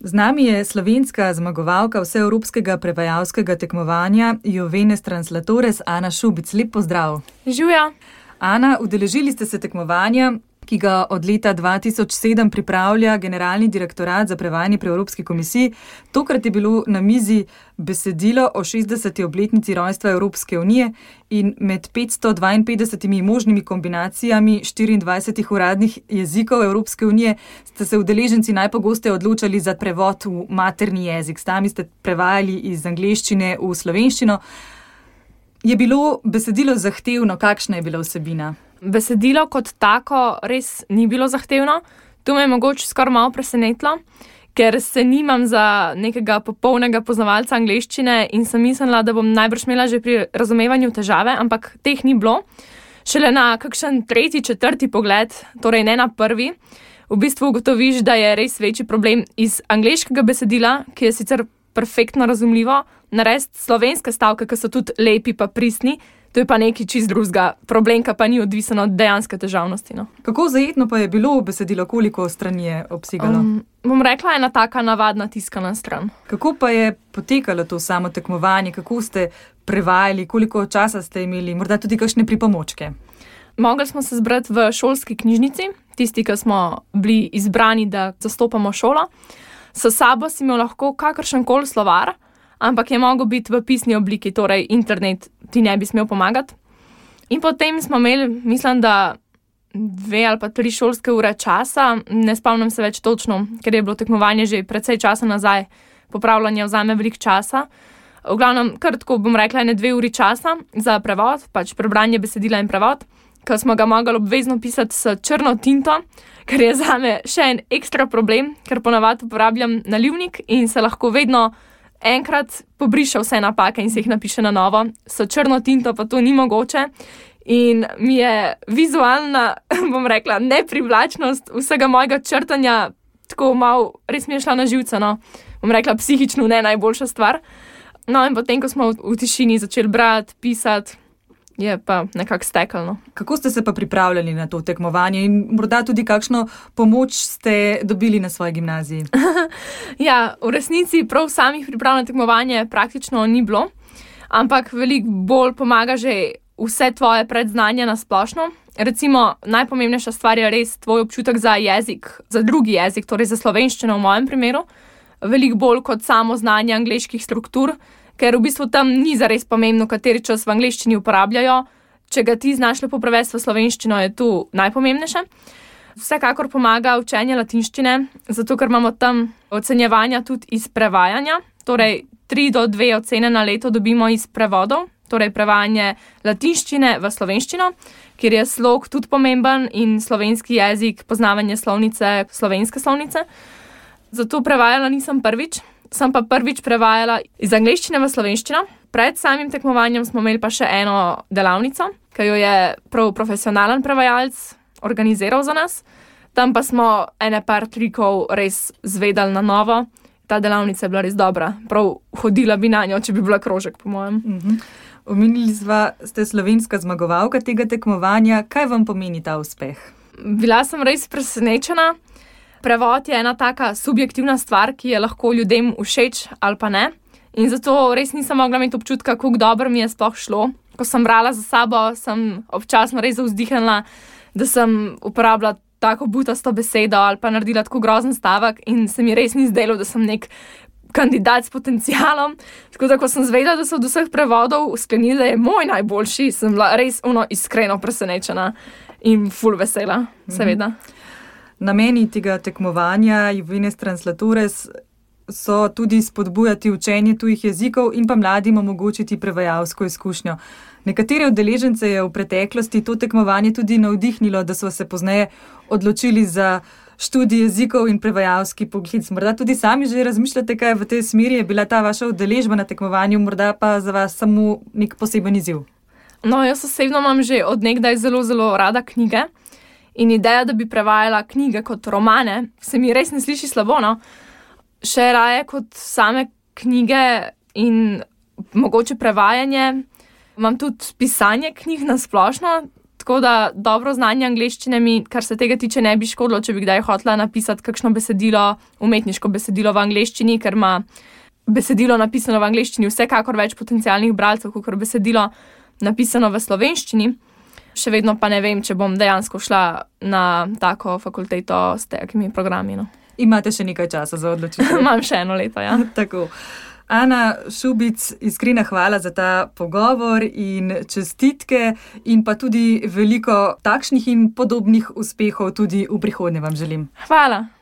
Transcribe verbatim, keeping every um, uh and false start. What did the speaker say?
Z nami je slovenska zmagovalka vseevropskega prevajalskega tekmovanja Juvenes Translatores, Ana Šubic. Lep pozdrav. Živjo. Ana, udeležili ste se tekmovanja, ki ga od leta dva tisoč sedem pripravlja Generalni direktorat za prevajanje pri Evropski komisiji. Tokrat je bilo na mizi besedilo o šestdeseti obletnici rojstva Evropske unije in med petsto dvainpetdesetimi možnimi kombinacijami štiriindvajsetih uradnih jezikov Evropske unije ste se udeleženci najpogosteje odločali za prevod v materni jezik. Sami ste prevajali iz angleščine v slovenščino. Je bilo besedilo zahtevno? Kakšna je bila vsebina? Besedilo kot tako res ni bilo zahtevno. To me je mogoče skoraj malo presenetilo, ker se nimam za nekega popolnega poznavalca angleščine in sem mislila, da bom najbrž imela že pri razumevanju težave, ampak teh ni bilo. Šele na kakšen tretji, četrti pogled, torej ne na prvi, v bistvu ugotoviš, da je res večji problem iz angleškega besedila, ki je sicer perfektno razumljivo, narediti slovenske stavke, ki so tudi lepi pa pristni. To je pa nekaj čist drugega. Problemka pa ni odvisen od dejanske težavnosti. No. Kako zajetno pa je bilo besedilo, koliko strani je obsegalo? Um, bom rekla, ena taka navadna tiskana stran. Kako pa je potekalo to samo tekmovanje? Kako ste prevajali? Koliko časa ste imeli? Morda tudi kakšne pripomočke? Mogli smo se zbrati v šolski knjižnici, tisti, ki smo bili izbrani, da zastopamo šolo. S sabo si imel lahko kakršenkoli slovar, ampak je mogel biti v pisni obliki, torej internet ti ne bi smel pomagati. In potem smo imeli, mislim, da dve ali pa tri šolske ure časa, ne spomnim se več točno, ker je bilo tekmovanje že precej časa nazaj, popravljanje vzame veliko časa. V glavnem, kar tako bom rekla, ne dve uri časa za prevod, pač prebranje besedila in prevod, ker smo ga mogli obvezno pisati s črno tinto, ker je zame še en ekstra problem, ker ponavadi uporabljam nalivnik in se lahko vedno enkrat pobriše vse napake in se jih napiše na novo. S črno tinto pa to ni mogoče in mi je vizualna, bom rekla, neprivlačnost vsega mojega črtanja tako malo, res mi je šla na živce, no. Bom rekla, psihično ne najboljša stvar. No in potem, ko smo v, v tišini začeli brati, pisati, je pa nekako stekelno. Kako ste se pa pripravljali na to tekmovanje in morda tudi kakšno pomoč ste dobili na svoji gimnaziji? Ja, v resnici prav samih priprav na tekmovanje praktično ni bilo, ampak veliko bolj pomaga že vse tvoje predznanje na splošno. Recimo, najpomembnejša stvar je res tvoj občutek za jezik, za drugi jezik, torej za slovenščino v mojem primeru, veliko bolj kot samo znanje angleških struktur, ker v bistvu tam ni zares pomembno, kateri čas v angleščini uporabljajo. Če ga ti znaš lepo prevesti v slovenščino, je tu najpomembnejše. Vsekakor pomaga učenje latinščine, zato ker imamo tam ocenjevanja tudi iz prevajanja, torej tri do dve ocene na leto dobimo iz prevodov, torej prevajanje latinščine v slovenščino, kjer je slog tudi pomemben in slovenski jezik, poznavanje slovnice, slovenske slovnice. Zato prevajala nisem prvič. Sem pa prvič prevajala iz angleščine v slovenščino. Pred samim tekmovanjem smo imeli pa še eno delavnico, ki jo je prav profesionalen prevajalec organiziral za nas. Tam pa smo ene par trikov res zvedali na novo. Ta delavnica je bila res dobra. Prav hodila bi na njo, če bi bila krožek, po mojem. Uh-huh. Omenili sva, ste slovenska zmagovalka tega tekmovanja. Kaj vam pomeni ta uspeh? Bila sem res presenečena. Prevod je ena taka subjektivna stvar, ki je lahko ljudem všeč ali pa ne. In zato res nisem mogla imeti občutka, kako dobro mi je sploh šlo. Ko sem brala za sabo, sem občasno res zavzdihnila, da sem uporabila tako butasto besedo ali pa naredila tako grozen stavek in se mi res ni zdelo, da sem nek kandidat s potencialom. Tako da, ko sem zvedela, da so od vseh prevodov sklenili, da je moj najboljši, sem bila res ono iskreno presenečena in ful vesela, seveda. Mm-hmm. Nameni tega tekmovanja Juvenes Translatores so tudi spodbujati učenje tujih jezikov in pa mladim omogočiti prevajalsko izkušnjo. Nekatere udeležence je v preteklosti to tekmovanje tudi navdihnilo, da so se pozneje odločili za študij jezikov in prevajalski poklic. Morda tudi sami že razmišljate, kaj v tej smeri je bila ta vaša udeležba na tekmovanju, morda pa za vas samo nek poseben izziv. No, jaz osebno imam že od nekdaj zelo, zelo rada knjige. In ideja, da bi prevajala knjige kot romane, se mi res ne sliši slabo, no. Še raje kot same knjige in mogoče prevajanje. Imam tudi pisanje knjig na splošno, Tako da dobro znanje angleščine mi, kar se tega tiče, ne bi škodilo, če bi kdaj hotela napisati kakšno besedilo, umetniško besedilo v angleščini, ker ima besedilo napisano v angleščini vsekakor več potencialnih bralcev, kot besedilo napisano v slovenščini. Še vedno pa ne vem, če bom dejansko šla na tako fakulteto s takimi programi. No. Imate še nekaj časa za odločitev? Imam še eno leto, ja. Tako. Ana Šubic, iskrena hvala za ta pogovor in čestitke in pa tudi veliko takšnih in podobnih uspehov tudi v prihodnje vam želim. Hvala.